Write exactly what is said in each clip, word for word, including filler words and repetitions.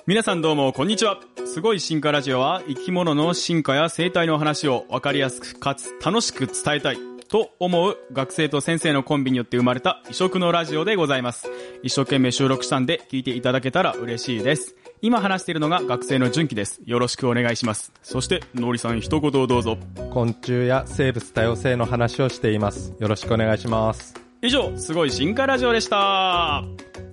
皆さんどうもこんにちは。すごい進化ラジオは生き物の進化や生態の話を分かりやすくかつ楽しく伝えたいと思う学生と先生のコンビによって生まれた異色のラジオでございます。一生懸命収録したんで聞いていただけたら嬉しいです。今話しているのが学生の純喜です。よろしくお願いします。そしてのりさん一言をどうぞ。 昆虫や生物多様性の話をしています。よろしくお願いします。 以上、すごい進化ラジオでした。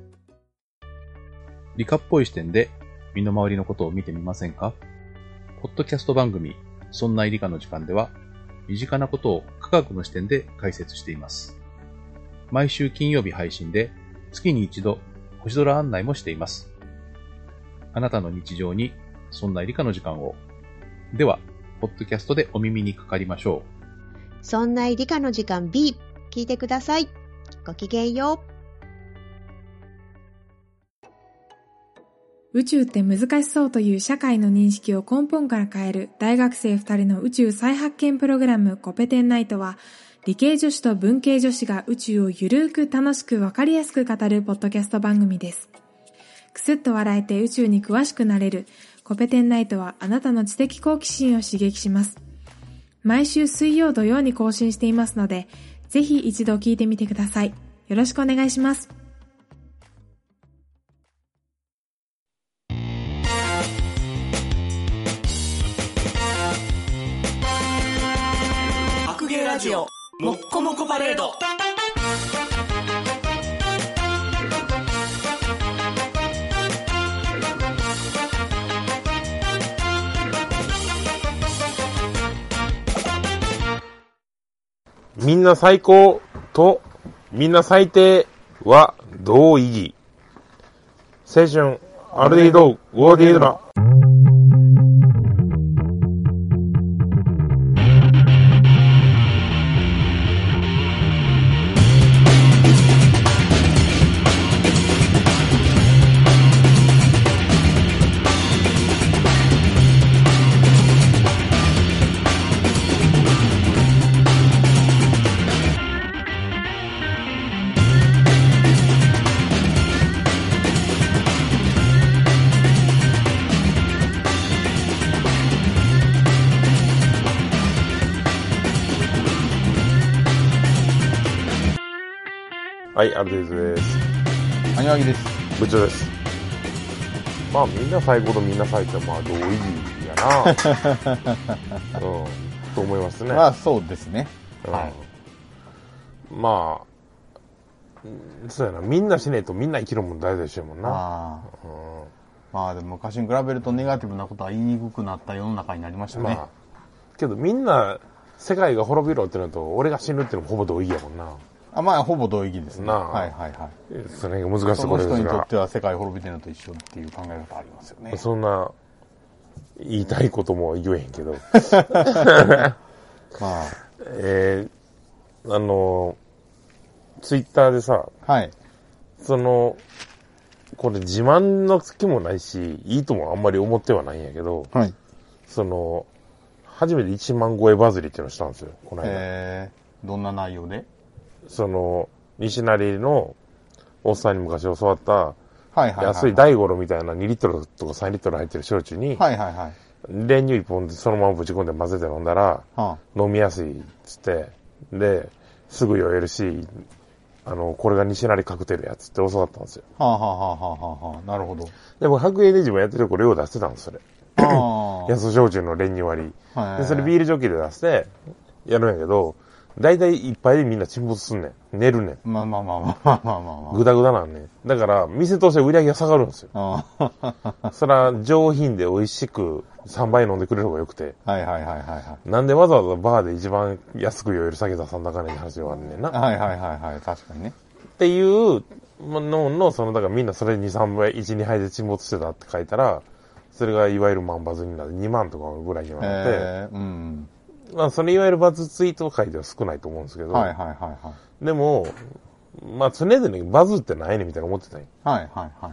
理科っぽい視点で身の回りのことを見てみませんか？ポッドキャスト番組そんな理科の時間では身近なことを科学の視点で解説しています。毎週金曜日配信で月に一度星空案内もしています。あなたの日常にそんな理科の時間を。ではポッドキャストでお耳にかかりましょう。そんな理科の時間 B 聞いてください。ごきげんよう。 宇宙って難しそうという社会の認識を根本から変える大学生ふたりの宇宙再発見プログラムコペテンナイトは、理系女子と文系女子が宇宙をゆるーく楽しくわかりやすく語るポッドキャスト番組です。くすっと笑えて宇宙に詳しくなれるコペテンナイトは、あなたの知的好奇心を刺激します。毎週水曜土曜に更新していますので、ぜひ一度聞いてみてください。よろしくお願いします。 ラジオもっこもこパレード。 みんな最高とみんな最低は同意義。青春アルディードウォーディードラ。はい、アルディーズです。 アニワギです。 部長です。まあみんな最高とみんな最低はまあ同意義やな、うん、と思いますね。 まあそうですね、 うん、 はい。 まあそうやな、みんなしねえとみんな生きるもん大事でしょもんな。 あ、うん、まあでも昔に比べるとネガティブなことは言いにくくなった世の中になりましたね。まあけどみんな世界が滅びろってのと俺が死ぬってのもほぼ同意義やもんな。 あ、まあほぼ同意義ですね。 なあ、 はいはいはい。 それが難しいところですが、 その人にとっては世界滅びてるのと一緒っていう考え方ありますよね。 そんな言いたいことも言えへんけどまあえー、あのツイッターでさ、 はい、 そのこれ自慢の気もないしいいともあんまり思ってはないんやけど、 はい、 その初めていちまん超えバズりっていうのをしたんですよ、この間。 えー、どんな内容で？その西成のおっさんに昔教わった安い大五郎みたいなにリットルとかさんリットル入ってる焼酎に練乳いっぽんでそのままぶち込んで混ぜて飲んだら飲みやすいっつって、ですぐ酔えるし、あのこれが西成カクテルやつって教わったんですよ。 はあはあはあはあ、なるほど。 でも白芸で自分やってる頃量出してたんです、それ。安焼酎の練乳割りで、それビールジョッキで出してやるんやけど、だいたい一杯でみんな沈没すんねん。寝るねん。 まあまあまあまあまあまあまあ。 ぐだぐだなんねん。だから、店として売り上げが下がるんですよ。それは上品で美味しくさんばい飲んでくれる方がよくて。 はいはいはいはい。 なんでわざわざバーで一番安く酔える酒出さんだかねん話があるねんな。 はいはいはいはい。確かにね。 っていうのの、その、だからみんなそれに、さんばい、いち、にはいで沈没してたって書いたら、それがいわゆる万バズになってにまんとかぐらいになって、 えー、うん。 まあ、それいわゆるバズツイート回では少ないと思うんですけど。 はいはいはいはい。 でも、まあ、常々バズってないねみたいな思ってたんよ。 はいはいはい。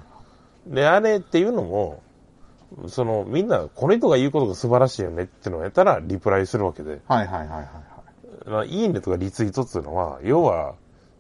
で、あれっていうのも、その、みんな、この人が言うことが素晴らしいよねってのをやったら、リプライするわけで。 はいはいはいはい、 はい。いいねとかリツイートっていうのは、要は、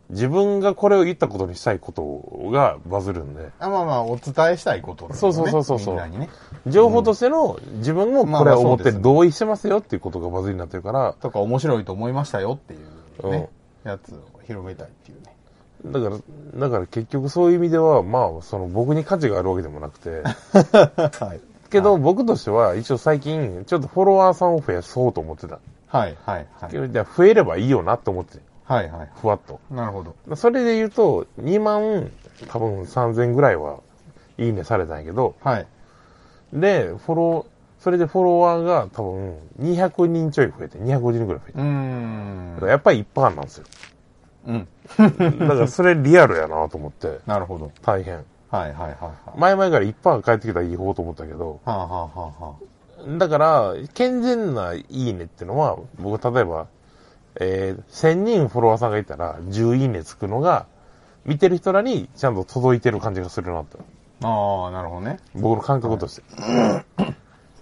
自分がこれを言ったことにしたいことがバズるんで。 あまあまあ、お伝えしたいことですね。そうそうそうそう。みんなにね。情報としての、自分もこれを思って同意してますよっていうことがバズりになってるから。 とか面白いと思いましたよっていうね、うん、やつを広めたいっていうね。 だから、だから結局そういう意味では、まあ、その僕に価値があるわけでもなくて。はい。けど、はい、僕としては一応最近、ちょっとフォロワーさんを増やそうと思ってた。 はい、はい、はい。 じゃ増えればいいよなって思って。 はいはい。 ふわっと。 なるほど。 それで言うと、にまん、多分さんぜんぐらいは、いいねされたんやけど、 はい。 で、フォロー、それでフォロワーが多分にひゃくにんちょい増えて、にひゃくごじゅうにんぐらい増えて。うーん。だからやっぱりいちパーセントなんですよ。うん。だからそれリアルやなと思って。 なるほど。 大変。 はいはいはい、はい。 前々からいちパーセント返ってきたらいい方と思ったけど、 はあ、はあはあはあ、だから、健全ないいねってのは、僕例えば、えー、せんにんフォロワーさんがいたら、じゅういいねつくのが、見てる人らにちゃんと届いてる感じがするなと。 ああ、なるほどね。 僕の感覚として。はい、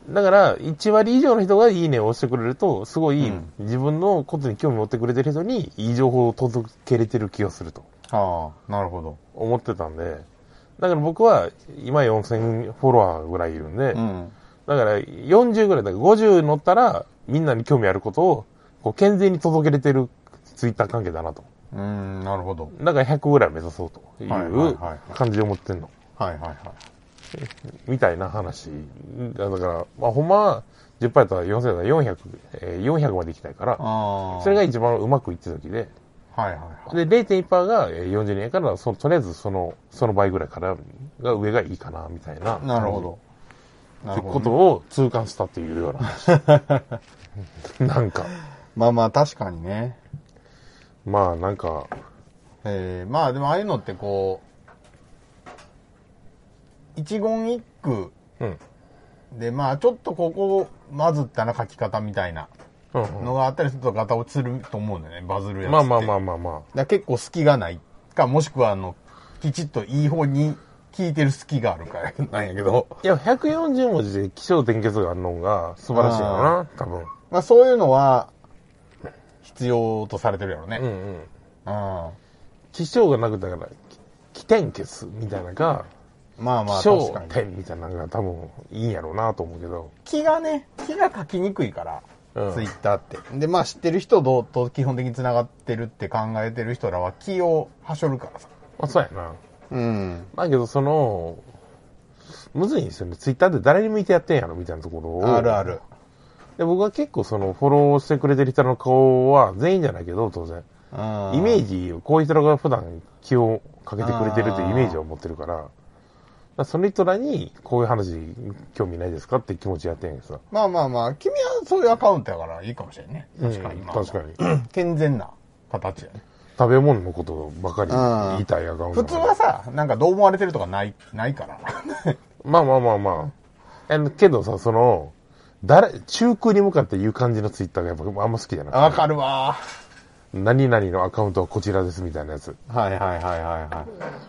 だから、いちわり以上の人がいいねを押してくれると、すごい、自分のことに興味持ってくれてる人に、いい情報を届けれてる気がすると。 ああ、なるほど。 思ってたんで、だから僕は、今よんせんフォロワーぐらいいるんで、うん、だからよんじゅうぐらい、だからごじゅう乗ったら、みんなに興味あることを、こう健全に届けれてるツイッター関係だなと。 うーん、なるほど。 だからひゃくぐらい目指そうという感じで思ってんの。 はいはいはい。 みたいな話。だから、まあほんまはじゅっパーセントやったらよんせんだったらよんひゃく、えー、よんひゃくまで行きたいから、それが一番うまくいってた時で、 はいはいはい。 で、れいてんいちパーセント がよんじゅうにんやから、そとりあえずその、その倍ぐらいからが上がいいかな、みたいな。 なるほど。 ってことを痛感したっていうような話。なんか。 まあまあ確かにね。 まあなんか。 えー、まあでもああいうのってこう、一言一句で、うん、まあちょっとここまずったな書き方みたいなのがあったりするとガタ落ちすると思うんだよね、バズるやつって。 まあまあまあまあまあ。 だ結構隙がないか、もしくはあの、きちっといい方に聞いてる隙があるからなんやけど。 いや、ひゃくよんじゅうもじで起承転結があるのが素晴らしいよな、多分。 まあそういうのは、必要とされてるやろね。 うんうん。ああ。起承がなくだから、起点消すみたいなのが、 まあまあ、 起承点みたいなのが多分いいんやろうなと思うけど。 気がね、気が書きにくいから、うん、ツイッターって。で、まあ知ってる人と基本的に繋がってるって考えてる人らは気をはしょるからさ。 まあそうやな。 うん。 まあけどその、むずいんですよね。ツイッターって誰に向いてやってんやろみたいなところを。 あるある。 で僕は結構そのフォローしてくれてる人の顔は全員じゃないけど当然イメージこういう人らが普段気をかけてくれてるっていうイメージを持ってるから、からその人らにこういう話興味ないですかって気持ちやってんやけどさ。 まあまあまあ君はそういうアカウントやからいいかもしれんね。確かに、 うん、確かに健全な形やね。 食べ物のことばかり言いたいアカウント。 普通はさなんかどう思われてるとかないないからまあまあまあまあけどさその誰、中空に向かって言う感じのツイッターがやっぱあんま好きじゃなくて。 わかるわ。 何々のアカウントはこちらですみたいなやつ。 はいはいはいはいはい。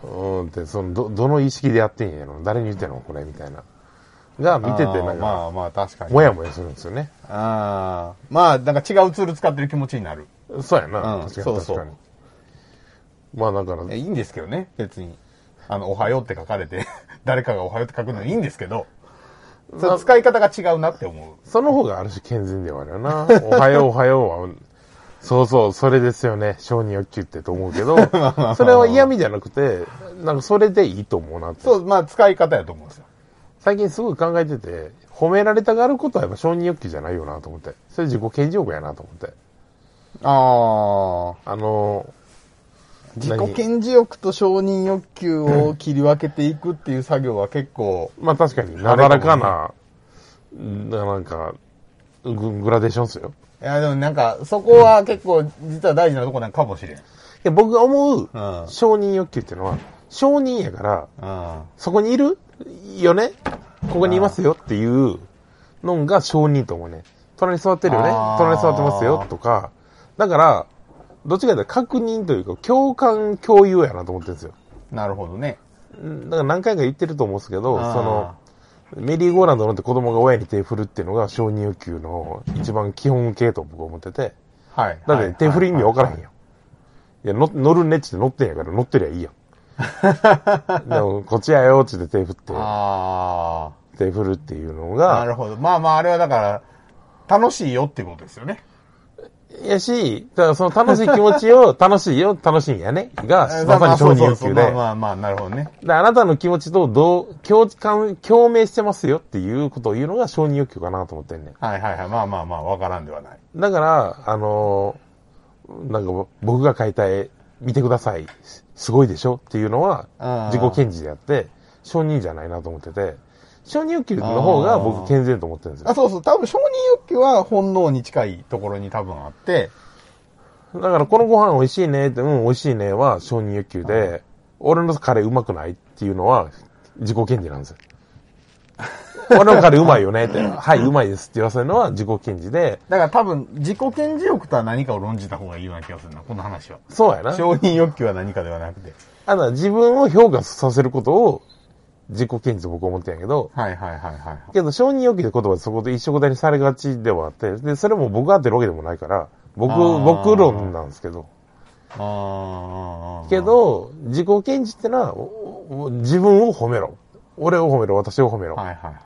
うんって、その、ど、どの意識でやってんやろ誰に言ってんのこれみたいな。が見ててなんか、 まあまあ確かに。 もやもやするんですよね。 ああ。まあ、なんか違うツール使ってる気持ちになる。 そうやな。 うん、 確かにそうそう確かに。まあだから。 いいんですけどね、別に。あの、おはようって書かれて、誰かがおはようって書くのいいんですけど、その使い方が違うなって思う。 その方がある種健全ではあるよな。おはようおはようは、そうそう、それですよね。承認欲求ってと思うけど、それは嫌味じゃなくて、なんかそれでいいと思うなって。 そう、まあ使い方やと思うんですよ。 最近すごい考えてて、褒められたがることはやっぱ承認欲求じゃないよなと思って。それ自己顕示欲やなと思って。 ああ。 あの、 自己顕示欲と承認欲求を切り分けていくっていう作業は結構。 まあ確かに、なだらかな、なんか、グ, グラデーションっすよ。 いやでもなんか、そこは結構実は大事なとこなんかもしれん。いや僕が思う承認欲求っていうのは、承認やから、 うん、 そこにいるよねここにいますよっていうのが承認と思うね。隣に座ってるよね隣に座ってますよとか。だから、どっちかというと確認というか共感共有やなと思ってるんですよ。 なるほどね。 だから何回か言ってると思うんですけど、その、メリーゴーランド乗って子供が親に手振るっていうのが承認欲求の一番基本形と僕は思ってて。 はい。 だって手振る意味分からへんよ。 いや、乗るねって言って乗ってんやから乗ってりゃいいやん。でも、こっちやよって言って手振って。ああ。手振るっていうのが。 なるほど。まあまあ、あれはだから、楽しいよってことですよね。 やし、だからその楽しい気持ちを、楽しいよ、楽しいんやね。が、まさに承認欲求で。 まあまあまあ、なるほどね。 で、あなたの気持ちとどう、共感、共鳴してますよっていうことを言うのが承認欲求かなと思ってんねん。 はいはいはい。まあまあまあ、わからんではない。 だから、あのー、なんか僕が描いた絵、見てください。すごいでしょっていうのは、自己顕示であって、承認じゃないなと思ってて、承認欲求の方が僕健全と思ってるんですよ。 あ、そうそう。多分承認欲求は本能に近いところに多分あって、 だからこのご飯美味しいねって、うん、美味しいねは承認欲求で、俺のカレーうまくないっていうのは自己顕示なんですよ。俺のカレーうまいよねって、はい、うまいですって言わせるのは自己顕示で。 だから多分自己顕示欲とは何かを論じた方がいいような気がするな、この話は。 そうやな。 承認欲求は何かではなくて。 あの、自分を評価させることを自己顕示と僕は思ってんやけど。 はいはいはいはい。 けど承認欲求って言葉でそこで一緒くたにされがちではあって、で、それも僕が合ってるわけでもないから、僕、僕論なんですけど。あけど、自己顕示ってのは、自分を褒めろ。俺を褒めろ、私を褒めろ。はいはい。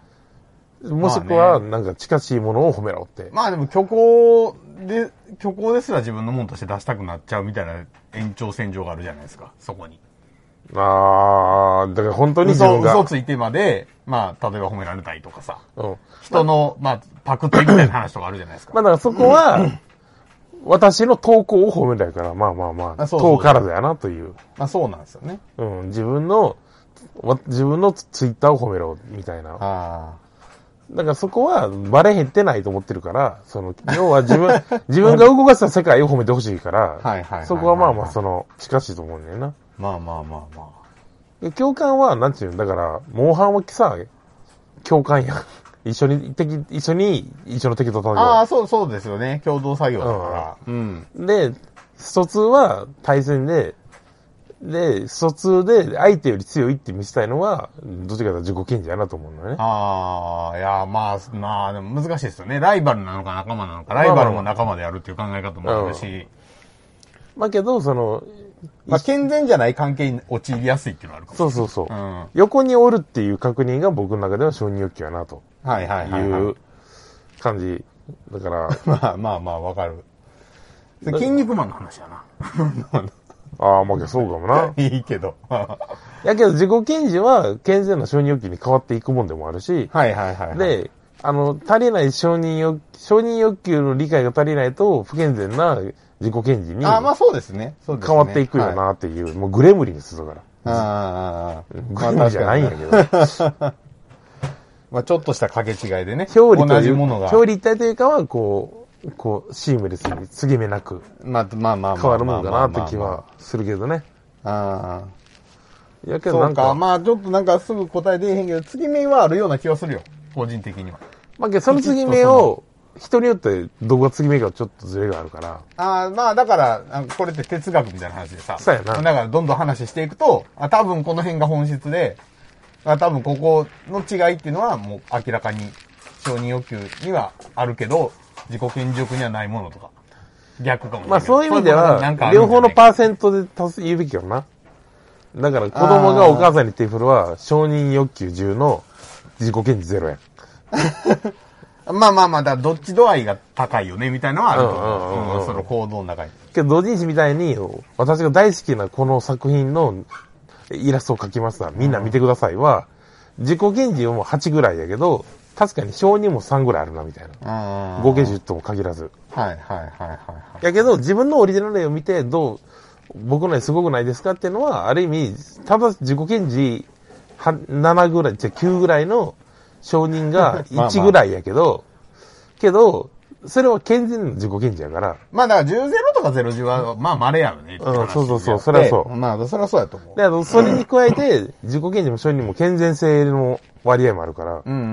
もしくは、なんか近しいものを褒めろって。 まあでも虚構で、虚構ですら自分のものとして出したくなっちゃうみたいな延長線上があるじゃないですか、そこに。 ああ、だから本当に自分が。 嘘、嘘ついてまで、まあ、例えば褒められたいとかさ。うん。人の、まあ、パクってみたいな話とかあるじゃないですか。 まあだからそこは、私の投稿を褒めないから、まあまあまあ、遠からずやなという。 まあそうなんですよね。 うん、自分の、自分のツイッターを褒めろ、みたいな。ああ。だからそこはバレへんってないと思ってるから、その、要は自分、自分が動かした世界を褒めてほしいから、はいはい。そこはまあまあ、その、近しいと思うんだよな。 まあまあまあまあ。共感は、なんていうの、だから、モンハンはさ、共感やん。一緒に、敵、一緒に、一緒の敵と戦う。 ああ、そう、そうですよね。共同作業だから。 うん。うん、で、疎通は対戦で、で、疎通で相手より強いって見せたいのは、どっちかというと自己顕示やなと思うのね。 ああ、いや、まあ、まあ、でも難しいですよね。ライバルなのか仲間なのか、ライバルも仲間でやるっていう考え方もあるし。うん、 まあけど、その、 まあ、健全じゃない関係に陥りやすいっていうのがあるかもしれない。 そうそうそう。うん、横におるっていう確認が僕の中では承認欲求やなと。はいはいはい、はい。いう感じ。だから。 まあまあまあ、わかる。筋肉マンの話やな。 ああ、まあそうかもな。 いいけど。 やけど自己顕示は健全な承認欲求に変わっていくもんでもあるし。はいはいはい、はい。で、あの、足りない承認欲、承認欲求の理解が足りないと不健全な自己顕示に。 あ、まあそうですね。 変わっていくよなっていう、はい、もうグレムリンですだから。ああ、グレムリンじゃないんやけど。 まあちょっとした掛け違いでね。 表裏同じものが。表裏一体というかは、こう、こう、シームレスに、継ぎ目なく。まあまあまあ。変わるもんかなって気はするけどね。ああ。やけどなんか。そうか、まあちょっとなんかすぐ答え出えへんけど、継ぎ目はあるような気はするよ。個人的には。 まあけどその継ぎ目を、人によってどこが継ぎ目かちょっとズレがあるから。 ああ、まあだから、これって哲学みたいな話でさ。そうやな。だからどんどん話していくと、あ多分この辺が本質で、あ多分ここの違いっていうのはもう明らかに承認欲求にはあるけど、自己顕示欲にはないものとか。逆かもしれない。 まあそういう意味では、両方のパーセントで足す言うべきよな。だから子供がお母さんに手振るは、承認欲求じゅうの自己顕示ゼロやん。 まあまあまあ、だどっち度合いが高いよね、みたいなのはあると思う。その行動の中に。 けど同人誌みたいに、私が大好きなこの作品のイラストを描きました。みんな見てくださいは、自己顕示はもうはちぐらいやけど、確かに承認もさんぐらいあるな、みたいな。合計じゅうとも限らず。はいはいはいはい。やけど、自分のオリジナル絵を見て、どう、僕の絵すごくないですかっていうのは、ある意味、ただ自己顕示ななぐらい、じゃきゅうぐらいの承認がいちぐらいやけど、まあまあ、けど、それは健全な自己顕示やから。 まあだからじゅうゼロとかゼロじゅうは、まあ稀やよね。 うん、そうそうそう、それはそう。 まあ、それはそうやと思う。 だからそれに加えて、自己顕示も承認も健全性の割合もあるから、うんうんうん、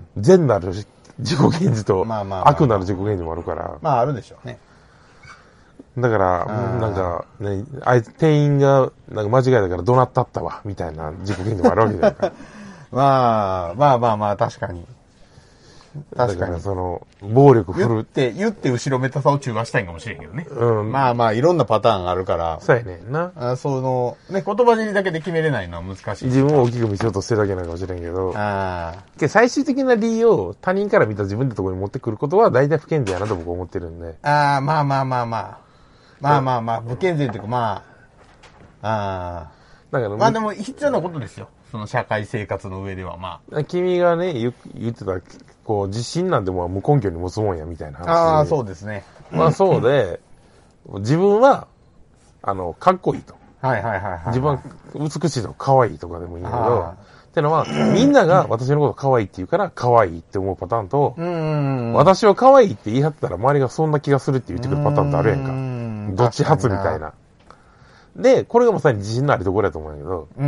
善なる自己顕示と、悪なる自己顕示もあるから。 まああるでしょうね。 だから、なんか、ね、あいつ店員が、なんか間違えたから怒鳴ったったわ、みたいな自己顕示もあるわけじゃないか。 まあ、まあまあまあ、確かに。 確かに。 その、暴力振る。 言って、言って後ろめたさを中和したいかもしれんけどね。うん。まあまあ、いろんなパターンがあるから。 そうやねんな。 あその、ね、言葉尻だけで決めれないのは難しい。 自分を大きく見せようとしてるだけなのかもしれんけど。ああ。最終的な理由を他人から見た自分のところに持ってくることは大体不健全やなと僕は思ってるんで。 ああ、まあまあまあまあ。まあまあまあ、不健全っていうかまあ、ああ。だからまあでも必要なことですよ。その社会生活の上ではまあ。君がね、言ってた、こう、自信なんてもう無根拠に持つもんやみたいな話。 ああ、そうですね。 まあそうで、自分は、あの、かっこいいと。 はいはいはいはい、はい。 自分は美しいとか可愛いとかでもいいんだけど、ってのは、みんなが私のこと可愛いって言うから可愛いって思うパターンと、うん私は可愛いって言い張ったら周りがそんな気がするって言ってくるパターンってあるやんか。どっち発みたいな。で、これがまさに自信のありところやと思うんだけど、うん、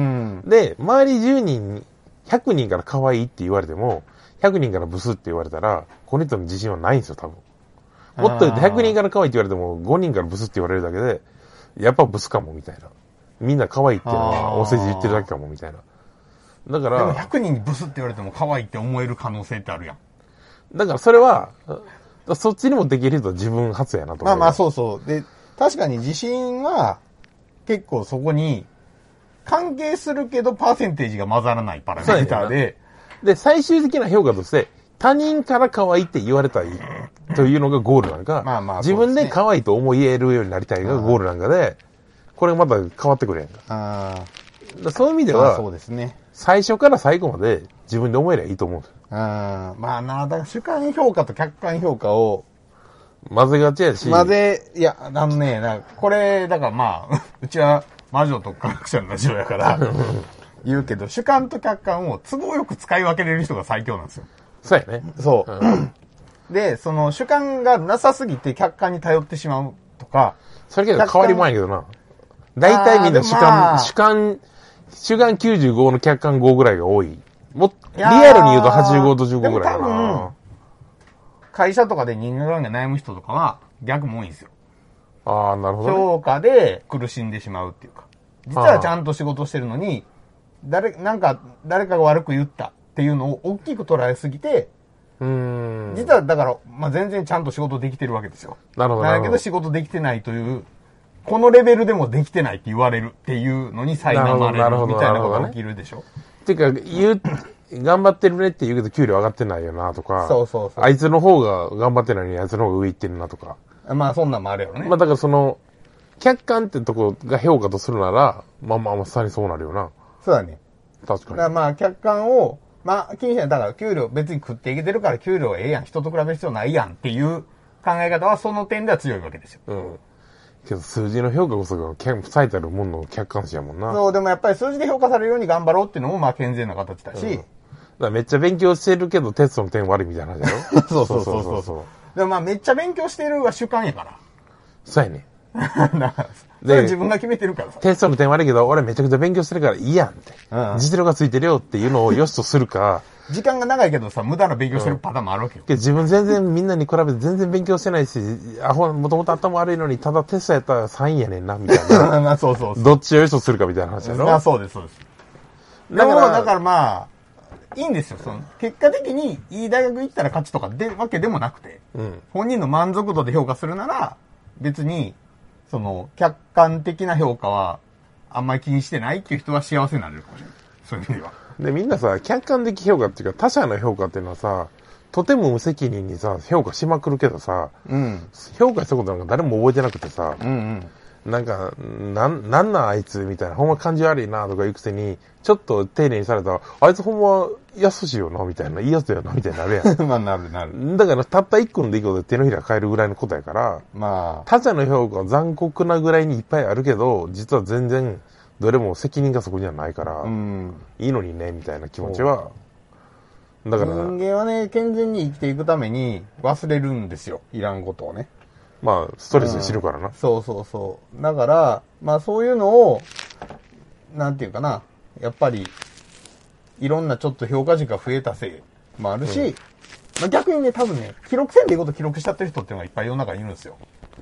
で、周りじゅうにんに、ひゃくにんから可愛いって言われても、ひゃくにんからブスって言われたら、この人の自信はないんですよ、多分。もっと言うとひゃくにんから可愛いって言われても、ごにんからブスって言われるだけで、やっぱブスかも、みたいな。みんな可愛いっていうのは、お世辞言ってるだけかも、みたいな。だから。 でもひゃくにんにブスって言われても可愛いって思える可能性ってあるやん。 だからそれは、そっちにもできる人は自分発やなと思う。 まあまあそうそう。で、確かに自信は、結構そこに関係するけどパーセンテージが混ざらないパラメーターで。 で、最終的な評価として他人から可愛いって言われたいというのがゴールなんか、まあまあ自分で可愛いと思えるようになりたいがゴールなんかで、これまた変わってくるやんか。あそういう意味では、そうですね。最初から最後まで自分で思えりゃいいと思うんですよ。 あまあな、だから主観評価と客観評価を混ぜがちやし。 混ぜ、いや、あのね、なこれ、だからまあ、うちは魔女と科学者のラジオやから、言うけど、主観と客観を都合よく使い分けれる人が最強なんですよ。 そうやね。 そう。うん、で、その主観がなさすぎて客観に頼ってしまうとか。 それけど変わりもないけどな。大体みんな主観、まあ、主観、主観きゅうじゅうごの客観ごぐらいが多い。もリアルに言うとはちじゅうごとじゅうごぐらいかな。 会社とかで人間関係悩む人とかは逆も多いんですよ。 ああ、なるほど、ね。 評価で苦しんでしまうっていうか。実はちゃんと仕事してるのに、誰、なんか、誰かが悪く言ったっていうのを大きく捉えすぎて、うーん実はだから、まあ、全然ちゃんと仕事できてるわけですよ。 なるほど。 だけど仕事できてないという、このレベルでもできてないって言われるっていうのに苛まれるみたいなことが起きるでしょ。 っていうか、言う、頑張ってるねって言うけど給料上がってないよなとか。 そうそうそう。 あいつの方が頑張ってないのにあいつの方が上行ってるなとか。 まあそんなんもあるよね。 まあだからその、客観ってとこが評価とするなら、まあまあまさにそうなるよな。 そうだね。 確かに。 だからまあ客観を、まあ気にしない。だから給料別に食っていけてるから給料ええやん。人と比べる必要ないやんっていう考え方はその点では強いわけですよ。うん。 けど数字の評価こそが最たるものの客観視やもんな。 そう、でもやっぱり数字で評価されるように頑張ろうっていうのもまあ健全な形だし。うん、だからめっちゃ勉強してるけどテストの点悪いみたいな話だろそうそうそうそうそう。でもまあめっちゃ勉強してるは主観やから。 そうやね。 で、自分が決めてるからさ。 テストの点悪いけど俺めちゃくちゃ勉強してるからいいやんって。うん、実力がついてるよっていうのを良しとするか。 時間が長いけどさ、無駄な勉強してるパターンもあるわけよ。 うん、自分全然みんなに比べて全然勉強してないし、アホ、もともと頭悪いのに、ただテストやったらさんいやねんな、みたいな。 まあそうそうそう。 どっちを良しとするかみたいな話やろ。 まあそうです、そうです。だから、だからまあ、いいんですよ。その、結果的にいい大学行ったら勝ちとかでわけでもなくて、うん、本人の満足度で評価するなら、別に、その、客観的な評価は、あんまり気にしてないっていう人は幸せになれるかもしれない。そういう意味では。 で、みんなさ、客観的評価っていうか、他者の評価っていうのはさ、とても無責任にさ、評価しまくるけどさ、うん、評価したことなんか誰も覚えてなくてさ、うんうん、なんか、なん、なんなんあいつみたいな、ほんま感じ悪いなとか言うくせに、ちょっと丁寧にされたら、あいつほんま優しいよな、みたいな、いいやつやな、みたいになるやん。 まあ、なるなる。 だから、たった一個の出来事で手のひら変えるぐらいのことやから、まあ、他者の評価は残酷なぐらいにいっぱいあるけど、実は全然、どれも責任がそこにはないから、うん、いいのにね、みたいな気持ちは。 だから。人間はね、健全に生きていくために忘れるんですよ。いらんことをね。 まあ、ストレスで知るからな、 うん。そうそうそう。だから、まあそういうのを、なんていうかな、やっぱり、いろんなちょっと評価値が増えたせいもあるし、うん、まあ逆にね、多分ね、記録せんでいいこと記録しちゃってる人っていうのがいっぱい世の中にいるんですよ。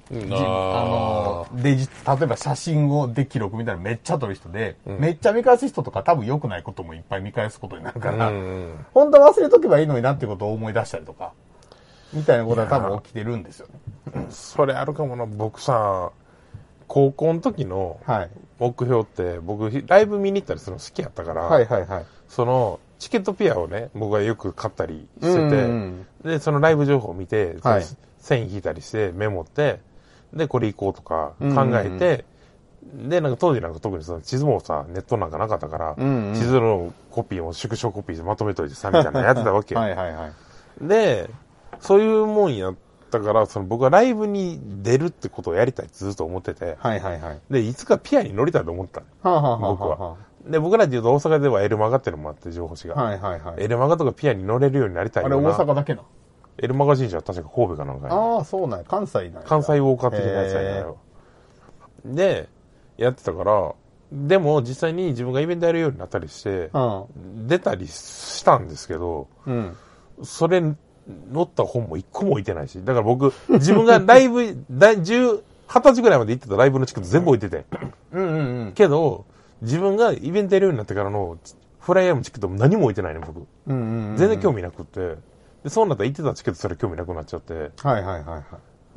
じあのデジ例えば写真をで記録みたいなのめっちゃ撮る人で、うん、めっちゃ見返す人とか多分良くないこともいっぱい見返すことになるから、うんうん、本当は忘れとけばいいのになっていうことを思い出したりとかみたいなことは多分起きてるんですよね。 それあるかもな。僕さ高校の時の目標って、はい、僕ライブ見に行ったりするの好きやったから、はいはいはい、そのチケットピアをね僕はよく買ったりしてて、うんうん、でそのライブ情報を見て、はい、線引いたりしてメモってでこれ行こうとか考えて、うんうん、でなんか当時なんか特にその地図もさネットなんかなかったから、うんうん、地図のコピーを縮小コピーでまとめといてさみたいなのやってたわけはいはい、はい、でそういうもんやったからその僕はライブに出るってことをやりたいってずっと思ってて、はいはいはい、でいつかピアに乗りたいと思ったの、はあはあはあ、僕はで僕らで言うと大阪ではエルマガっていうのもあって情報誌が、はいはいはい、エルマガとかピアに乗れるようになりたいような。 あれ大阪だけなエルマガジン社は確か神戸かなんかに。 ああ、そうなんや。関西なんや。 関西ウォーカー的なやつやねんよ。で、やってたから、でも実際に自分がイベントやるようになったりして、うん、出たりしたんですけど、うん、それ載った本も一個も置いてないし、だから僕、自分がライブ、十、二十歳ぐらいまで行ってたライブのチケット全部置いてて。うんうんうん、けど、自分がイベントやるようになってからのフライヤーもチケットも何も置いてないね、僕。うんうんうん、全然興味なくって。でそうなったら行ってたチケットそれ興味なくなっちゃって。はいはいはいはい。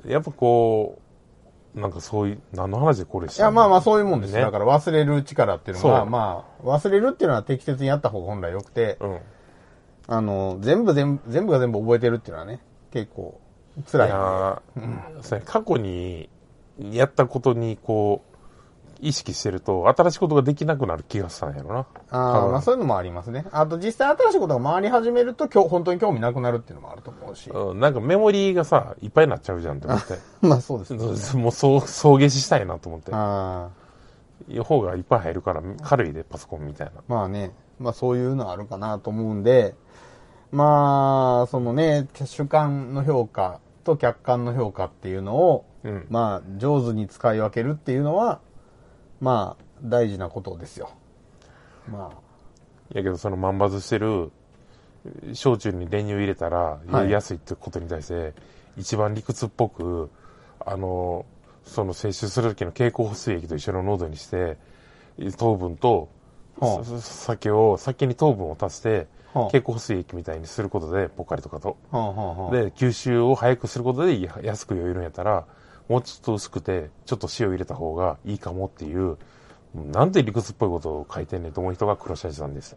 やっぱこう、なんかそういう、何の話でこれしていやまあまあそういうもんです、ね。だから忘れる力っていうのは、まあ、忘れるっていうのは適切にやった方が本来良くて、うん、あの、全部全部、全部が全部覚えてるっていうのはね、結構辛い。いや、 うん、過去にやったことにこう、意識してると、新しいことができなくなる気がしたんやろな。 ああ、まあそういうのもありますね。あと実際新しいことが回り始めると、今日本当に興味なくなるっていうのもあると思うし。 うん、なんかメモリーがさ、いっぱいになっちゃうじゃんって思って。 まあそうですね。もうそう、総消ししたいなと思って。ああ。方がいっぱい入るから、軽いで、パソコンみたいな。 まあね、まあそういうのあるかなと思うんで、まあ、そのね、主観の評価と客観の評価っていうのを、うん、まあ上手に使い分けるっていうのは、まあ、大事なことですよ。まあ。 いやけど、その万抜してる、焼酎に練乳入れたら、酔いやすいってことに対して、はい、一番理屈っぽく、あの、その摂取するときの経口補水液と一緒の濃度にして、糖分と、はあ、酒を、酒に糖分を足して、はあ、経口補水液みたいにすることで、ポッカリとかと。はあはあ、で、吸収を早くすることで安く酔えるんやったら、もうちょっと薄くて、ちょっと塩入れた方がいいかもっていう、なんて理屈っぽいことを書いてんねんと思う人が黒シャチさんです。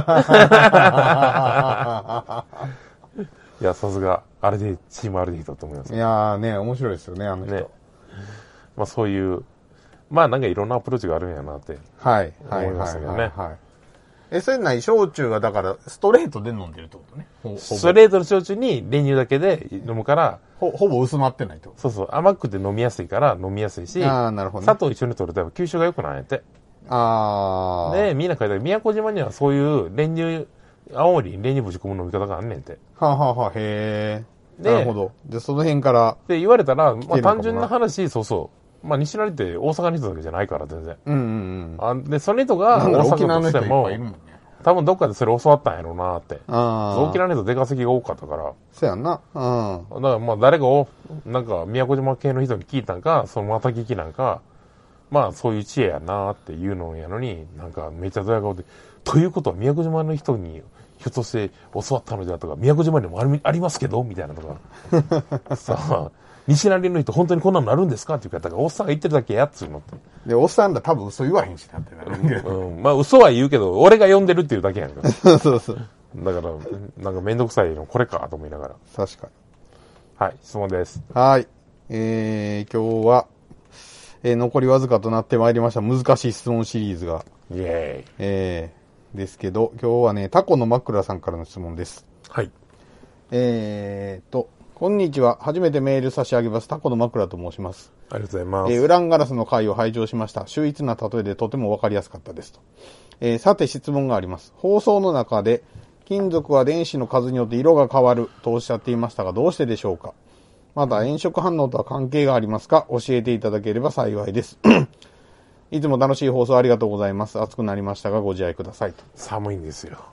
いや、さすが、あれで、チームあれでいいと思います。 いやーね、面白いですよね、あの人。ね、 まあそういう、まあなんかいろんなアプローチがあるんやなって、はい、思いましたけどね。はい、はいはい。 え、それない、焼酎がだから、ストレートで飲んでるってことね。 ストレートの焼酎に練乳だけで飲むから、 ほ、ほぼ薄まってないってこと。 そうそう。甘くて飲みやすいから飲みやすいし、ああ、なるほど、ね。砂糖一緒に取ると吸収が良くないんやって。ああ。で、みんな書いた宮古島にはそういう練乳、青森に練乳ぶち込む飲み方があんねんって。 はあ、はあはあ、へえ。なるほど。で、その辺から。 で、言われたら、まあ単純な話、そうそう。まあ西成って大阪の人だけじゃないから全然。うんうんうん。あで、その人が大阪としても、多分どっかでそれ教わったんやろうなって。沖縄の人出稼ぎが多かったから。 そうやんな。うん。 だからまあ誰が、なんか宮古島系の人に聞いたんか、そのまた聞きなんか、まあそういう知恵やなっていうのやのに、なんかめっちゃドヤ顔で、ということは宮古島の人にひょっとして教わったのではとか、宮古島にもあり、ありますけどみたいなとか。さあ、西成の人本当にこんなのなるんですかっていう方が、おっさんが言ってるだけやっつうのって。 で、おっさんだ多分嘘言わへんしなってなるんで。 うん。まあ嘘は言うけど、俺が呼んでるっていうだけやんか。 そうそう。 だから、なんかめんどくさいのこれかと思いながら。 確かに。 はい、質問です。 はい。えー、今日は、えー、残りわずかとなってまいりました難しい質問シリーズが。 イェーイ。 えー、ですけど、今日はね、タコの枕さんからの質問です。 はい。 えーと、こんにちは。初めてメール差し上げます。タコの枕と申します。 ありがとうございます。 えー、ウランガラスの回を拝聴しました。秀逸な例えでとてもわかりやすかったですと。えー、さて質問があります。放送の中で、金属は電子の数によって色が変わるとおっしゃっていましたが、どうしてでしょうか。また炎色反応とは関係がありますか。教えていただければ幸いです。いつも楽しい放送ありがとうございます。暑くなりましたがご自愛くださいと。 寒いんですよ。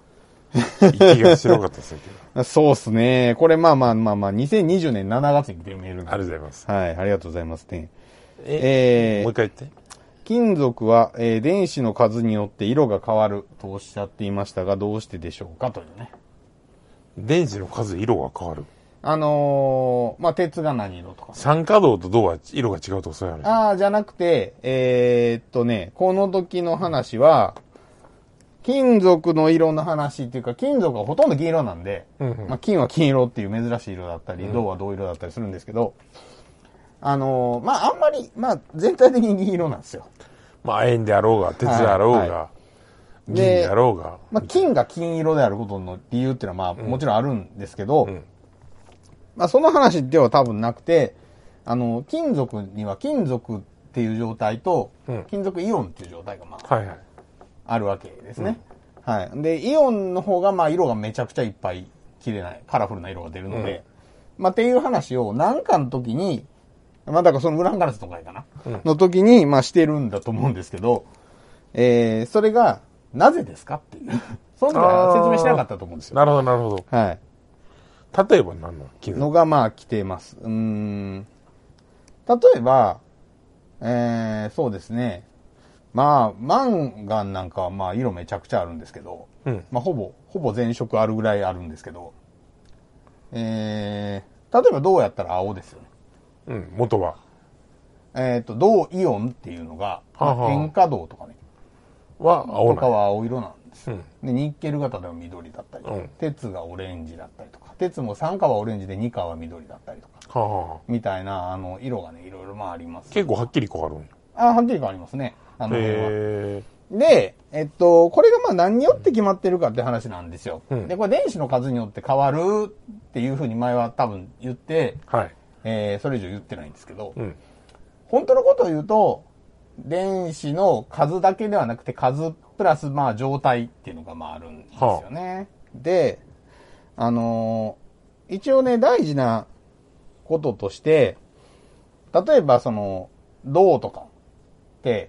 気が白かったですけど。そうっすね。これまあまあまあまあ、にせんにじゅうねんしちがつに来てるメール。 ありがとうございます。 はい、ありがとうございますね。 えー、もう一回言って。 金属は、えー、電子の数によって色が変わるとおっしゃっていましたが、どうしてでしょうかというね。 電子の数、色が変わる。 あのー、まあ、鉄が何色とか。 酸化銅と銅は色が違うとかそういう話。 ああ、じゃなくて、えー、っとね、この時の話は、金属の色の話っていうか、金属はほとんど銀色なんで、うんうん、まあ、金は金色っていう珍しい色だったり、銅は銅色だったりするんですけど、あのー、まあ、あんまり、まあ、全体的に銀色なんですよ。 まあ、円であろうが、鉄であろうが、はいはい、銀であろうが。 まあ、金が金色であることの理由っていうのは、まあ、もちろんあるんですけど、うんうん、まあ、その話では多分なくて、あの、金属には金属っていう状態と、うん、金属イオンっていう状態が、まあ、はいはい、あるわけですね。うん、はい。で、イオンの方が、まあ、色がめちゃくちゃいっぱい綺麗な、カラフルな色が出るので、うん、まあ、っていう話を何かの時に、まあ、だからそのウランガラスとかかな、うん、の時に、まあ、してるんだと思うんですけど、えー、それが、なぜですかっていう。そんな説明しなかったと思うんですよ。 なるほど、なるほど。 はい。 例えば何の金属のが、まあ、来てます。うーん。例えば、えー、そうですね。まあ、マンガンなんかは、まあ、色めちゃくちゃあるんですけど、うん、まあ、ほぼ、ほぼ全色あるぐらいあるんですけど、えー、例えば銅やったら青ですよね。 うん、元は。 えっと、銅イオンっていうのが、まあ、塩化銅とかね。 は青とかは青色なんですよ、うん。で、ニッケル型では緑だったりとか、うん、鉄がオレンジだったりとか、鉄もさん価はオレンジでに価は緑だったりとか、ははみたいな、あの、色がね、いろいろまああります。 結構はっきり変わるんや。 あ、はっきり変わりますね。あの辺は。で、えっと、これがまあ何によって決まってるかって話なんですよ。うん、で、これ電子の数によって変わるっていうふうに前は多分言って、はい。えー、それ以上言ってないんですけど、うん、本当のことを言うと、電子の数だけではなくて数プラスまあ状態っていうのがまああるんですよね。はあ、で、あのー、一応ね、大事なこととして、例えばその、銅とかって、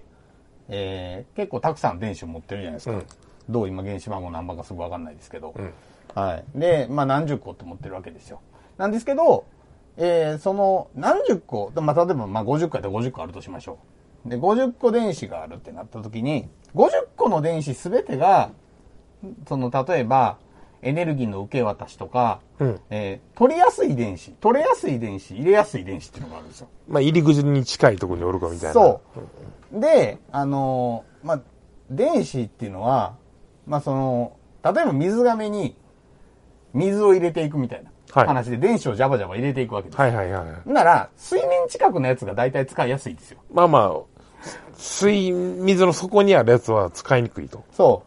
えー、結構たくさん電子を持ってるじゃないですか。うん、銅今原子番号何番かすぐわかんないですけど、うん、はい。で、まあ何十個って持ってるわけですよ。なんですけど、えー、その何十個、まあ例えばまあごじゅっこやったらごじゅっこあるとしましょう。で、ごじゅっこ電子があるってなった時に、ごじゅっこの電子すべてが、その例えば、エネルギーの受け渡しとか、うん、えー、取りやすい電子、取れやすい電子、入れやすい電子っていうのがあるんですよ。 まあ入り口に近いところにおるかみたいな。 そう。で、あのー、まあ、電子っていうのは、まあその、例えば水亀に水を入れていくみたいな話で、はい、電子をジャバジャバ入れていくわけです。 はいはいはい。 なら、水面近くのやつが大体使いやすいですよ。 まあまあ、水、水の底にあるやつは使いにくいと。 そう。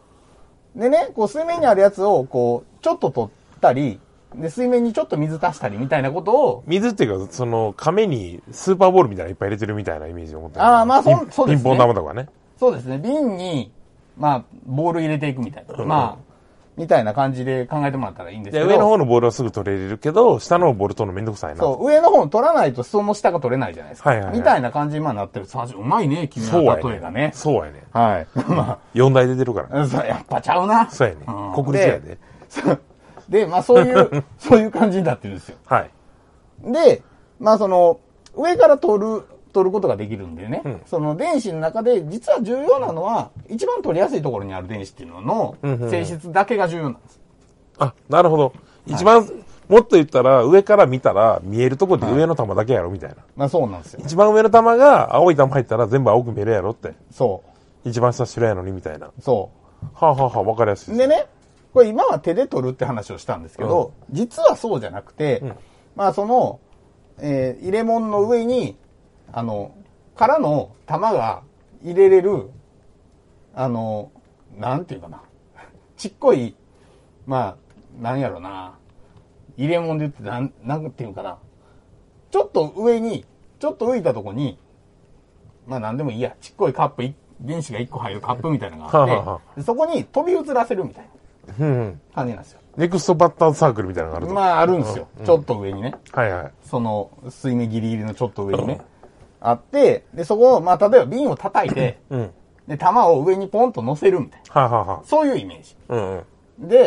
でね、こう水面にあるやつを、こう、ちょっと取ったり、で、水面にちょっと水足したりみたいなことを。 水っていうか、その、亀にスーパーボールみたいなのいっぱい入れてるみたいなイメージを持ってる。 ああ、まあそ、そうですね。 ピンポン玉とかね。 そうですね。瓶に、まあ、ボール入れていくみたいな。うん、まあ、みたいな感じで考えてもらったらいいんですけど。 上の方のボールはすぐ取れるけど、下のボール取るのめんどくさいな。 そう、上の方取らないとその下が取れないじゃないですか。はいはいはい、みたいな感じに今なってる。さあ、うまいね、君の例えがね。 そうやね。 はい。まあ。 よんだい出てるから。 そう、やっぱちゃうな。 そうやね。うん、国立やで。 で、まあそういう、そういう感じになってるんですよ。 はい。 で、まあその、上から取る、取ることができるんでね、うん、その電子の中で実は重要なのは、一番取りやすいところにある電子っていうのの性質だけが重要なんです。 あ、なるほど。一番、はい、もっと言ったら、上から見たら見えるところで上の玉だけやろみたいな。はい、 まあそうなんですよ。 一番上の玉が青い玉入ったら全部青く見えるやろって。 そう。 一番下白やのにみたいな。 そう。 はあ、はあはあ、わかりやすいです。でね、これ今は手で取るって話をしたんですけど、うん、実はそうじゃなくて、うん、まあその、えー、入れ物の上に、あの、からの玉が入れれる、あの、なんていうかな。ちっこい、まあ、なんやろな。入れ物で言ってなん、なんていうかな。ちょっと上に、ちょっと浮いたとこに、まあなんでもいいや。ちっこいカップ、電子がいっこ入るカップみたいなのがあって、はあはあ、そこに飛び移らせるみたいな感じなんですよ。 ネクストバッターサークルみたいなのがあると。 まああるんですよ。うん、ちょっと上にね。 はいはい。 その、水面ギリギリのちょっと上にね。あって、で、そこを、まあ、例えば瓶を叩いて、うん、で、玉を上にポンと乗せるみたいな。 はあはあ、 そういうイメージ。 うんうん、 で、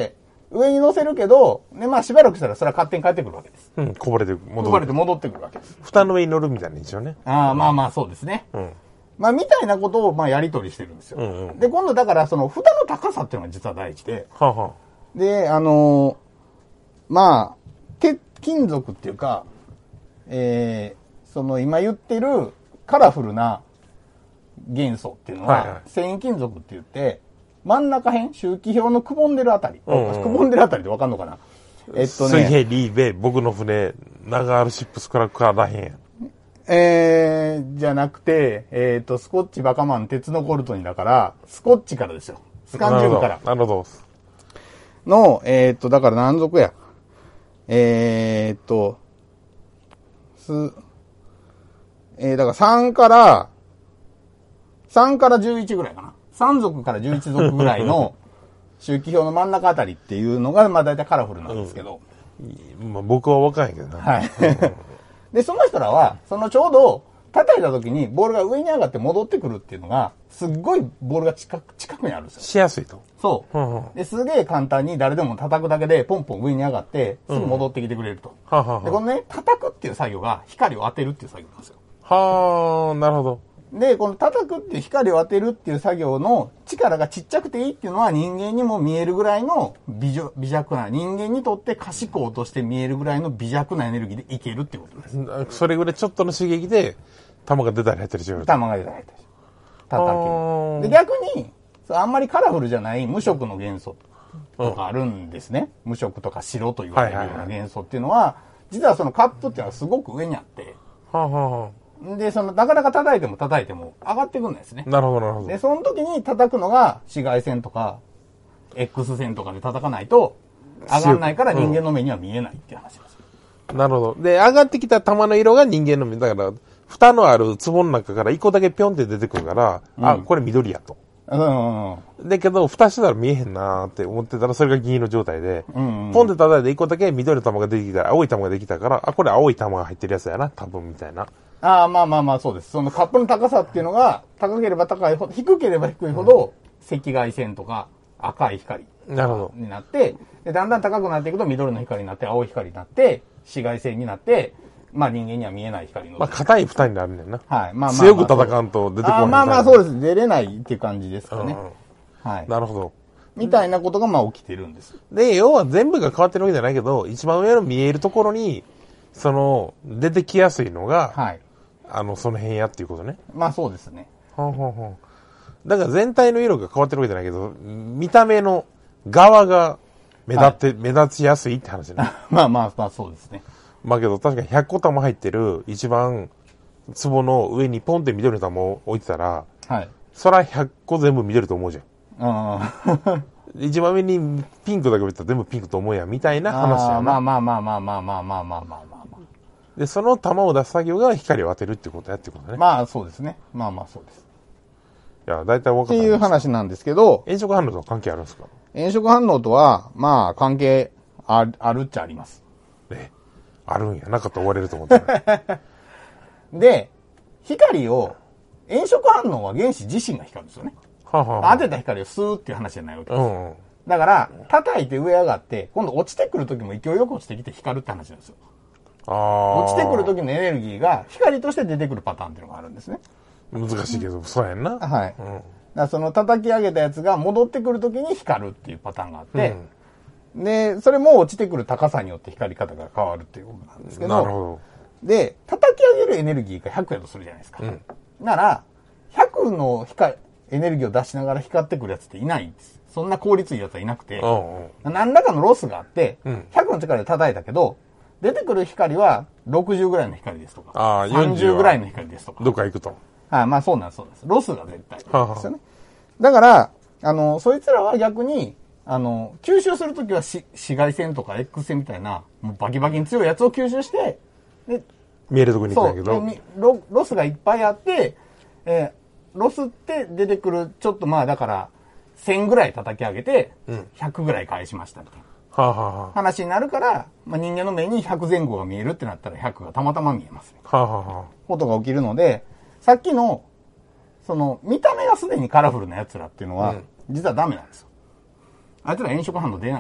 上に乗せるけど、ね、まあしばらくしたらそれは勝手に帰ってくるわけです。 うん、こぼれて戻る。こぼれて戻ってくるわけです。 蓋の上に乗るみたいな一応ね。 ああ、まあまあそうですね。うん。まあみたいなことをまあやり取りしてるんですよ。うんうん、で、今度だからその蓋の高さっていうのが実は大事で。はあはあ、で、あのー、まあ、鉄、金属っていうか、えー、その今言ってるカラフルな元素っていうのは、はいはい、繊維金属って言って、真ん中辺、周期表のくぼんでるあたり。うんうん、くぼんでるあたりでわかんのかな。えっとね。 水平リーベ、僕の船、長あるシップスクラッカーらへんや。 えー、じゃなくて、えっ、ー、と、スコッチバカマン鉄のコルトにだから、スコッチからですよ。スカンジュールから。 なるほど。 の、えっ、ー、と、だから何属や。えっ、ー、と、す、えー、だからさんから、さんからじゅういちぐらいかな。さん属からじゅういち属ぐらいの周期表の真ん中あたりっていうのが、まあ大体カラフルなんですけど。 うん、まあ僕は若いけどな。 はい。で、その人らは、そのちょうど、叩いた時にボールが上に上がって戻ってくるっていうのが、すっごいボールが近く、近くにあるんですよ。 しやすいと。 そう。うんうん、で、すげえ簡単に誰でも叩くだけでポンポン上に上がって、すぐ戻ってきてくれると。うんはははで、このね、叩くっていう作業が光を当てるっていう作業なんですよ。 はー、なるほど。 で、この叩くっていう光を当てるっていう作業の力がちっちゃくていいっていうのは人間にも見えるぐらいの微弱微弱な、人間にとって可視光として見えるぐらいの微弱なエネルギーでいけるっていうことです。 それぐらいちょっとの刺激で、弾が出たり入ったりします。 弾が出たり入ったりします。叩ける。で、逆に、あんまりカラフルじゃない無色の元素とかあるんですね。うん、無色とか白と言われるような元素っていうのは、はいはいはい、実はそのカップっていうのはすごく上にあって、はあはあ、で、その、なかなか叩いても叩いても上がってくんないですね。 なるほど、なるほど。 で、その時に叩くのが紫外線とか、X 線とかで叩かないと、上がんないから人間の目には見えないっていう話です、 うん。なるほど。で、上がってきた玉の色が人間の目。だから、蓋のある壺の中から一個だけピョンって出てくるから、うん、あ、これ緑やと。うんうんうん、だけど、蓋してたら見えへんなーって思ってたら、それが銀色状態で、うんうん、ポンって叩いて一個だけ緑の玉が出てきたら、青い玉ができたから、あ、これ青い玉が入ってるやつやな、多分みたいな。 ああ、まあまあまあ、そうです。そのカップの高さっていうのが、高ければ高いほど、低ければ低いほど、赤外線とか赤い光なるほどになって、で、だんだん高くなっていくと緑の光になって、青い光になって、紫外線になって、まあ人間には見えない光の。 まあ硬い蓋になるんだよな。 はい。まあまあ、まあ。 強く叩かんと出てこない。 あまあまあそうです。出れないっていう感じですかね。 うん、はい。なるほど。 みたいなことがまあ起きてるんです。 で、要は全部が変わってるわけじゃないけど、一番上の見えるところに、その、出てきやすいのが、はい。あの、その辺やっていうことね。 まあそうですね。 はんはんはん。だから全体の色が変わってるわけじゃないけど、見た目の側が目立って、はい、目立ちやすいって話ね。 まあまあまあそうですね。 まあけど確かにひゃっこ玉入ってる一番壺の上にポンって緑の玉を置いてたら、はい。そらひゃっこ全部見れると思うじゃん。ああ。一番上にピンクだけ置いたら全部ピンクと思うやんみたいな話やな。 まあまあまあまあまあまあまあまあまあまあまあ。 で、その玉を出す作業が光を当てるってことやってことね。 まあそうですね。まあまあそうです。 いや、大体分かった。 っていう話なんですけど。 炎色反応とは関係あるんですか？ 炎色反応とは、まあ関係あ、あるっちゃあります。 え、あるんや。なかったら終われると思ってた。 で、光を、炎色反応は原子自身が光るんですよね。ははは当てた光を吸うっていう話じゃないわけです。うんうん、だから、叩いて上上がって、今度落ちてくる時も勢いよく落ちてきて光るって話なんですよ。あ落ちてくる時のエネルギーが光として出てくるパターンっていうのがあるんですね。 難しいけど、そうやんな。 はい。うん、だからその叩き上げたやつが戻ってくる時に光るっていうパターンがあって、うん、で、それも落ちてくる高さによって光り方が変わるっていうことなんですけど、なるほど。で、叩き上げるエネルギーがひゃくやとするじゃないですか。うん、なら、ひゃくの光、エネルギーを出しながら光ってくるやつっていないんです。そんな効率いいやつはいなくて、うんうん、何らかのロスがあって、うん、ひゃくの力で叩いたけど、出てくる光はろくじゅうぐらいの光ですとか、あさんじゅうぐらいの光ですとか。 どっか行くと。 はい、まあそうなんです、そうなんです。ロスが絶対ですよね。ははだから、あの、そいつらは逆に、あの、吸収するときは紫外線とか X 線みたいな、もうバキバキに強いやつを吸収して、で、 見えるとこに行くんだけど。 ロ、ロスがいっぱいあって、えー、ロスって出てくる、ちょっとまあだから、せんぐらい叩き上げて、ひゃくぐらい返しましたみたいな。はあはあ、話になるから、まあ、人間の目にひゃく前後が見えるってなったらひゃくがたまたま見えます、ね。はあはあ、ことが起きるので、さっきの、その、見た目がすでにカラフルな奴らっていうのは、うん、実はダメなんですよ。あいつら炎色反応出ないですよ。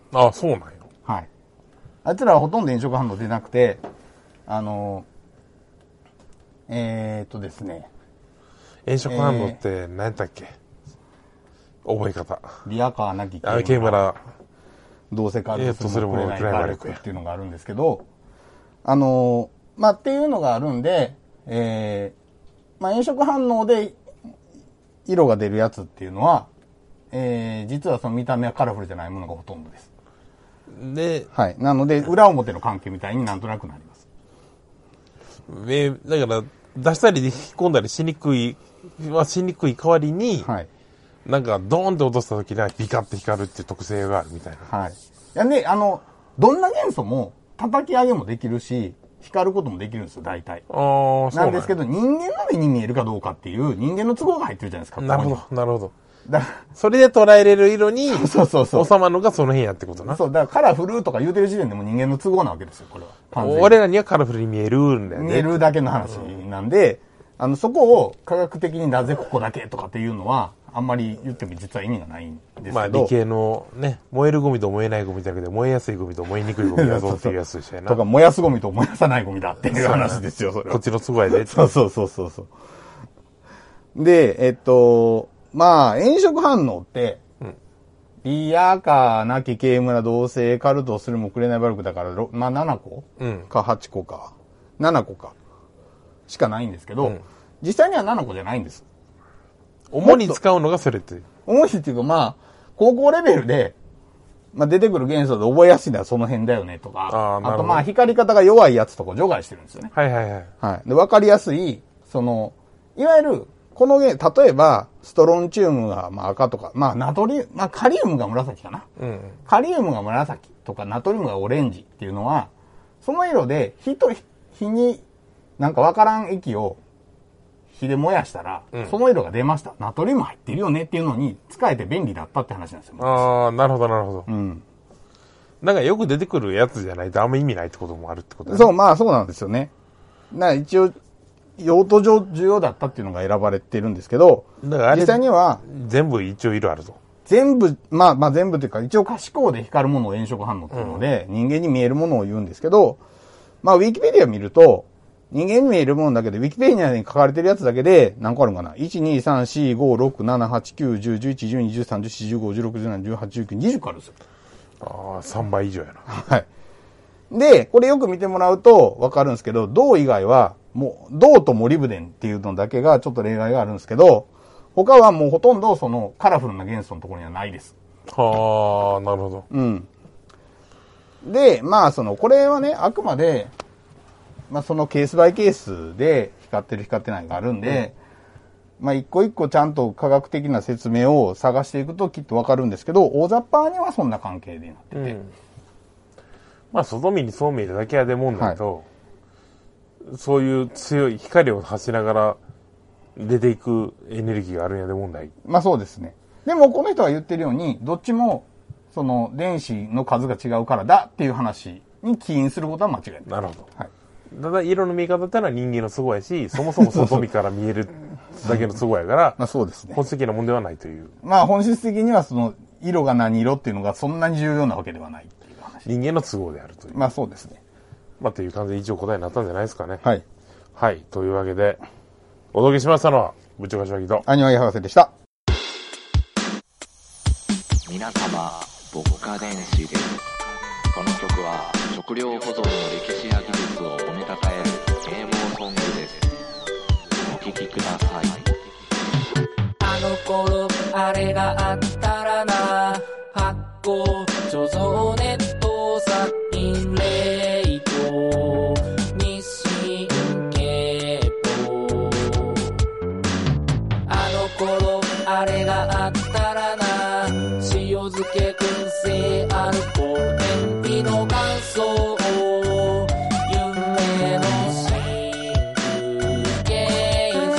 ああ、そうなんよ。 はい。あいつらはほとんど炎色反応出なくて、あの、えーっとですね。 炎色反応って何やったっけ、えー、覚え方。 リアカーなきケイムラ。 どうせカードするもくれない火力っていうのがあるんですけど、あの、まあ、っていうのがあるんで、えー、まあ、炎色反応で色が出るやつっていうのは、えー、実はその見た目はカラフルじゃないものがほとんどです。 で、 はい。なので、裏表の関係みたいになんとなくなります。 えー、だから、出したり引っ込んだりしにくい、はしにくい代わりに、はい。なんか、ドーンって落とした時にはビカって光るっていう特性があるみたいな。 はい。いやね、あの、どんな元素も叩き上げもできるし、光ることもできるんですよ、大体。 ああ、そうなんですけど、人間の目に見えるかどうかっていう、人間の都合が入ってるじゃないですか。 なるほど、なるほど。だそれで捉えれる色に、 そうそうそう。 収まるのがその辺やってことな。 そう、だからカラフルとか言うてる時点でも人間の都合なわけですよ、これは。 俺らにはカラフルに見えるんだよね。 見えるだけの話なんで、うん、あの、そこを科学的になぜここだけとかっていうのは、あんまり言っても実は意味がないんですけど。 まあ理系のね、燃えるゴミと燃えないゴミだけで、燃えやすいゴミと燃えにくいゴミだぞっていうやつでしたよな。 とか燃やすゴミと燃やさないゴミだっていう話ですよ、それは。 こっちの都合やで。 そうそうそうそう。で、えっと、まあ、炎色反応って、うん、ビアカーなきケイムラ同性カルトするもくれないバルクだから、まあななこ、うん、かはちこか、ななこか、しかないんですけど、うん、実際にはななこじゃないんです。 主に使うのがそれって。 主にっていうかまあ、高校レベルで、まあ出てくる元素で覚えやすいのはその辺だよねとか、あ, あとまあ光り方が弱いやつとか除外してるんですよね。 はいはいはい。 はい。で、わかりやすい、その、いわゆる、この例えば、ストロンチウムがまあ赤とか、まあナトリウム、まあカリウムが紫かな。うんうん、カリウムが紫とかナトリウムがオレンジっていうのは、その色で火と火になんかわからん液を火で燃やしたら、うん、その色が出ました。ナトリウム入ってるよねっていうのに使えて便利だったって話なんですよ。 ああ、なるほどなるほど。うん。なんかよく出てくるやつじゃないとあんま意味ないってこともあるってことだね。 そう、まあそうなんですよね。な一応、用途上重要だったっていうのが選ばれてるんですけど、だから実際には、 全部一応色あると。 全部、まあまあ全部というか、一応可視光で光るものを炎色反応っていうので、うん、人間に見えるものを言うんですけど、まあウィキペディア見ると、人間に見えるものだけで、ウィキペディアに書かれてるやつだけで、何個あるのかな ?いち、に、さん、よん、ご、ろく、なな、はち、きゅう、じゅう、じゅういち、じゅうに、じゅうさん、じゅうよん、じゅうご、じゅうろく、じゅうなな、じゅうはち、じゅうきゅう、にじゅう個あるんですよ。 ああ、さんばい以上やな。 はい。で、これよく見てもらうとわかるんですけど、銅以外は、もう、銅とモリブデンっていうのだけがちょっと例外があるんですけど、他はもうほとんどそのカラフルな元素のところにはないです。 はあ、なるほど。 うん。で、まあその、これはね、あくまで、まあそのケースバイケースで光ってる光ってないがあるんで、うん、まあ一個一個ちゃんと科学的な説明を探していくときっとわかるんですけど、大雑把にはそんな関係でなってて。うん、 まあ外見にそう見えるだけやでもんだけど、はい、そういう強い光を発しながら出ていくエネルギーがあるんやで問題。 まあそうですね。でもこの人が言ってるように、どっちもその電子の数が違うからだっていう話に起因することは間違いない。 なるほど。はい。ただ色の見え方ってのは人間の都合やし、そもそも外見から見えるだけの都合やから、 まあそうですね。 本質的なもんではないという。 まあ本質的にはその色が何色っていうのがそんなに重要なわけではないっていう話。 人間の都合であるという。 まあそうですね。 まあという感じで一応答えになったんじゃないですかね。 はい。 はい。というわけで、お届けしましたのは、部長柏木と、 アニワギ博士でした。 皆様、牧歌電子です。この曲は、食料保存の歴史や技術を褒めたたえる啓蒙ソングです。お聴きください。 あの頃、あれがあったらな、発酵、貯蔵ネット、殺菌冷凍、日清経法。あの頃、あれがあったらな、塩漬け燻製アルコール天日の乾燥夢の真空形状。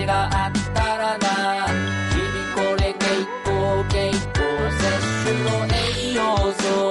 があったらな、日々これ蛍光蛍光摂取の栄養素